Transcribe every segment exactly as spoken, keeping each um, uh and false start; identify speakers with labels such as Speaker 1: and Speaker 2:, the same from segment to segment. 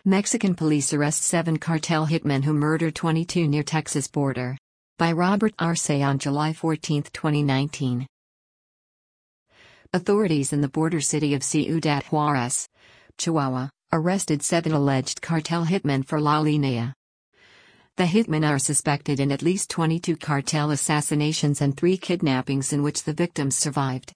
Speaker 1: Mexican police arrest seven cartel hitmen who murdered twenty-two near Texas border. By Robert Arce on July fourteenth, twenty nineteen. Authorities in the border city of Ciudad Juarez, Chihuahua, arrested seven alleged cartel hitmen for La Línea. The hitmen are suspected in at least twenty-two cartel assassinations and three kidnappings in which the victims survived.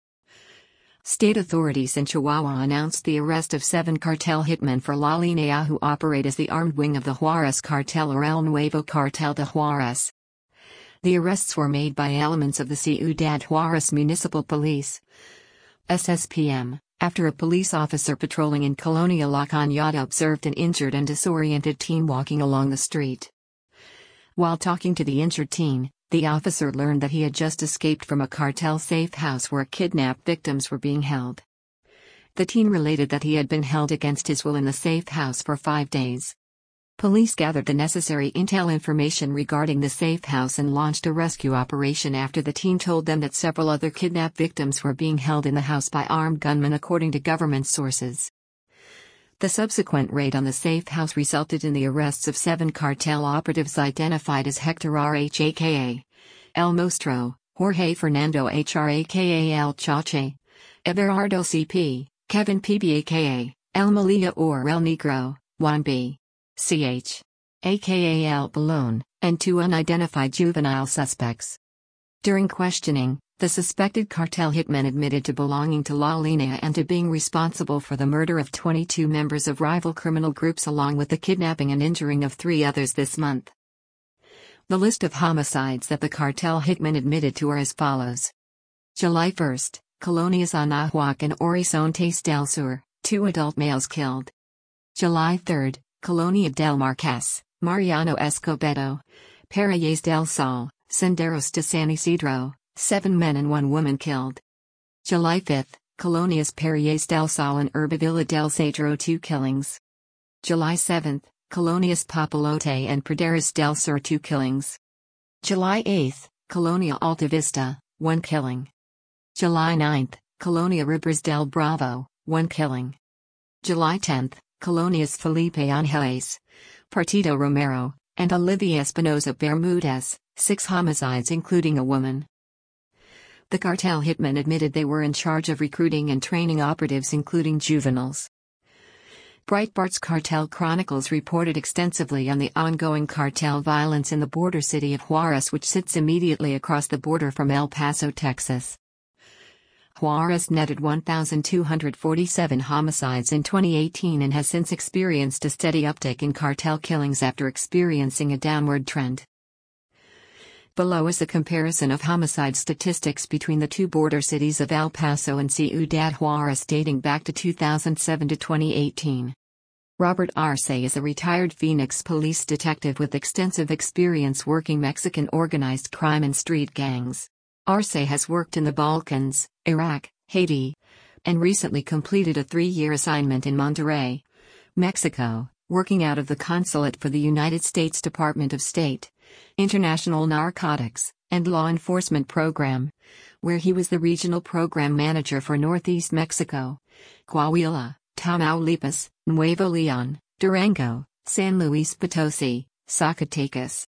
Speaker 1: State authorities in Chihuahua announced the arrest of seven cartel hitmen for La Línea who operate as the armed wing of the Juarez cartel or El Nuevo Cartel de Juarez. The arrests were made by elements of the Ciudad Juarez Municipal Police S S P M, after a police officer patrolling in Colonia La Cañada observed an injured and disoriented teen walking along the street. While talking to the injured teen, the officer learned that he had just escaped from a cartel safe house where kidnapped victims were being held. The teen related that he had been held against his will in the safe house for five days. Police gathered the necessary intel information regarding the safe house and launched a rescue operation after the teen told them that several other kidnapped victims were being held in the house by armed gunmen, according to government sources. The subsequent raid on the safe house resulted in the arrests of seven cartel operatives identified as Hector R H aka El Mostro, Jorge Fernando H R aka El Chache, Everardo C P, Kevin P B aka El Malia or El Negro, Juan B. C H, aka El Balón, and two unidentified juvenile suspects. During questioning, the suspected cartel hitmen admitted to belonging to La Línea and to being responsible for the murder of twenty-two members of rival criminal groups along with the kidnapping and injuring of three others this month. The list of homicides that the cartel hitmen admitted to are as follows. July first, Colonias Anahuac and Horizontes del Sur, two adult males killed. July third, Colonia del Marqués, Mariano Escobedo, Pereyes del Sol, Senderos de San Isidro, seven men and one woman killed. July fifth, Colonias Pereyes del Sol and Herbavilla del Cedro, two killings. July seventh, Colonias Papalote and Praderas del Sur, two killings. July eighth, Colonia Alta Vista, one killing. July ninth, Colonia Ribras del Bravo, one killing. July tenth, Colonias Felipe Angeles, Partido Romero, and Olivia Espinosa Bermudez, six homicides including a woman. The cartel hitmen admitted they were in charge of recruiting and training operatives including juveniles. Breitbart's Cartel Chronicles reported extensively on the ongoing cartel violence in the border city of Juarez, which sits immediately across the border from El Paso, Texas. Juarez netted one thousand two hundred forty-seven homicides in twenty eighteen and has since experienced a steady uptick in cartel killings after experiencing a downward trend. Below is a comparison of homicide statistics between the two border cities of El Paso and Ciudad Juarez dating back to two thousand seven to twenty eighteen. Robert Arce is a retired Phoenix police detective with extensive experience working Mexican organized crime and street gangs. Arce has worked in the Balkans, Iraq, Haiti, and recently completed a three-year assignment in Monterrey, Mexico, working out of the Consulate for the United States Department of State, International Narcotics, and Law Enforcement Program, where he was the regional program manager for Northeast Mexico, Coahuila, Tamaulipas, Nuevo León, Durango, San Luis Potosi, Zacatecas,